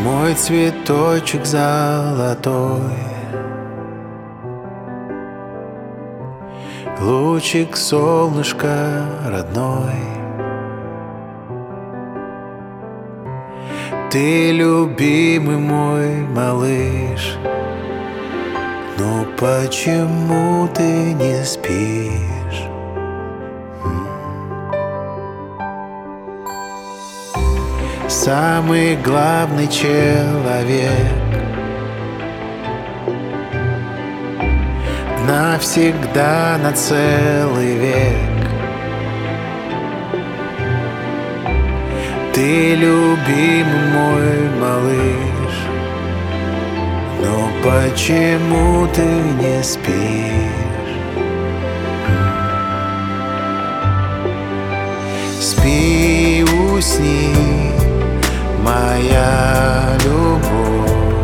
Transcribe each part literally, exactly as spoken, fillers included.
мой цветочек золотой, лучик солнышка родной. Ты любимый мой малыш, но почему ты не спишь? Самый главный человек навсегда, на целый век. Ты любимый мой малыш, но почему ты не спишь? Спи, усни, моя любовь.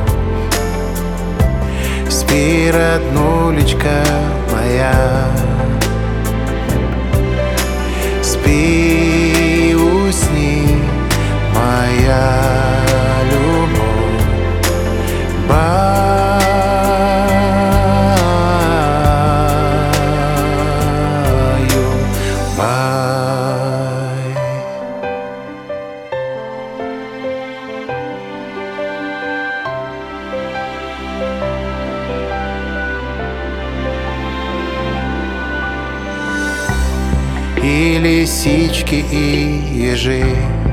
Спи, роднулечка моя. Спи, усни, моя любовь. Баю, бай. И лисички, и ежи,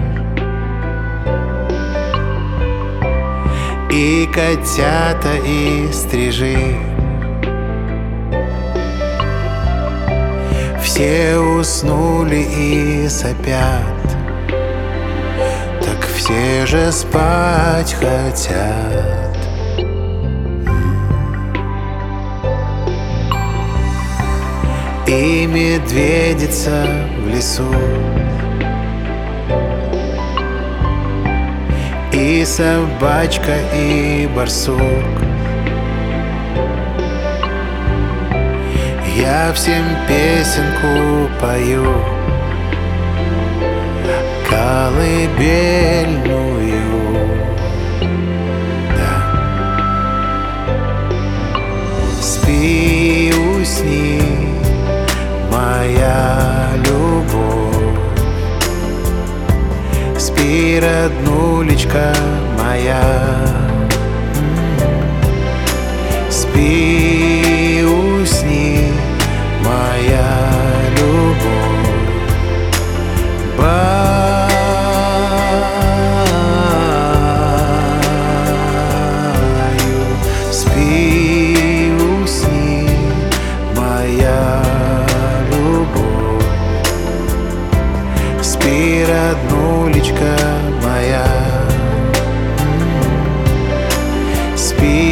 и котята, и стрижи, все уснули и сопят, так все же спать хотят. И медведица в лесу, и собачка, и барсук. Я всем песенку пою, колыбельную. Да. Спи, усни, моя любовь. Спи, роднулечка моя. Спи, усни, моя любовь. Баю. Спи, усни, моя любовь. Спи, роднулечка моя. Спи,